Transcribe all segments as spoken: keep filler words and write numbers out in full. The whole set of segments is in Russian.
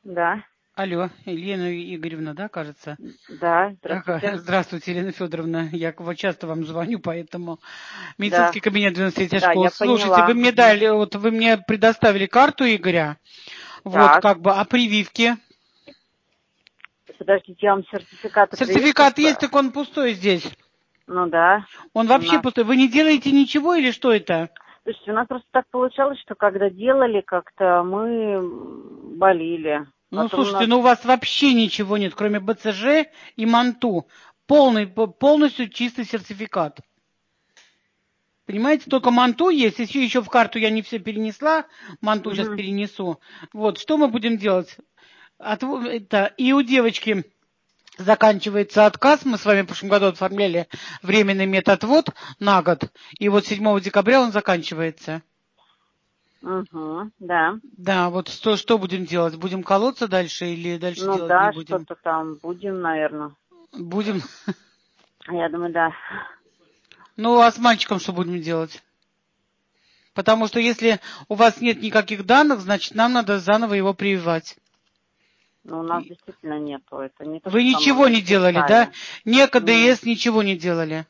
Да, Алло, Елена Игоревна, да, кажется? да, Ага, здравствуйте. здравствуйте, Елена Федоровна. Я к- вот часто вам звоню, поэтому Да, медицинский кабинет двенадцать третья да, я школа. Слушайте, вы поняла. мне Мгм. дали, вот вы мне предоставили карту Игоря, вот Так, как бы, а прививки? подождите, я вам сертификат о прививках. Сертификат есть, э, так он пустой здесь. Ну да, Он у вообще нас. пустой. Вы не делаете ничего или что это? Слушайте, у нас просто так получалось, что когда делали, как-то мы м, болели. Ну, Потом у слушайте, нас. ну у вас вообще ничего нет, кроме бэ цэ жэ и МАНТУ. Полный, по- полностью чистый сертификат. Понимаете, только манту есть. Если еще в карту я не все перенесла, манту сейчас Мгм. перенесу. Вот, что мы будем делать? От, это, и у девочки заканчивается отказ. Мы с вами в прошлом году оформляли временный медотвод на год. И вот седьмого декабря он заканчивается. Мгм, да. Да, вот что, что будем делать? Будем колоться дальше или дальше Ну делать не да, будем? что-то там будем, наверное. Будем. Я думаю, да. Ну, а с мальчиком что будем делать? Потому что если у вас нет никаких данных, значит, нам надо заново его прививать. Но у нас действительно нету. Это не то, Вы что там ничего мы не делали, да? писали. Не Нет. ка дэ эс, ничего не делали.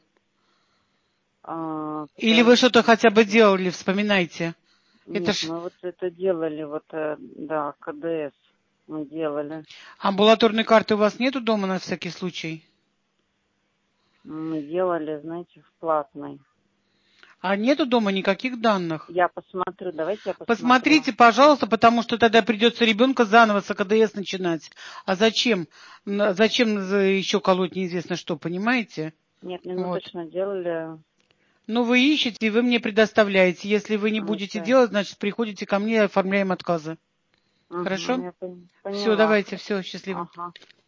А, Или вы что-то подождите. хотя бы делали, вспоминайте. Это Нет, ж мы вот это делали, вот, э, да, ка дэ эс мы делали. амбулаторной карты у вас нету дома на всякий случай? Мы делали, знаете, в платной. А нету дома никаких данных? Я посмотрю, давайте я посмотрю. Посмотрите, пожалуйста, потому что тогда придется ребенка заново с а ка дэ эс начинать. А зачем? Н- Зачем за- еще колоть неизвестно что, понимаете? Нет, не, мы Вот. точно делали. Ну, вы ищете, и вы мне предоставляете. Если вы не будете Это, делать, значит, приходите ко мне и оформляем отказы. угу, Хорошо? я пон- Все, поняла. давайте, все, счастливо. Ага.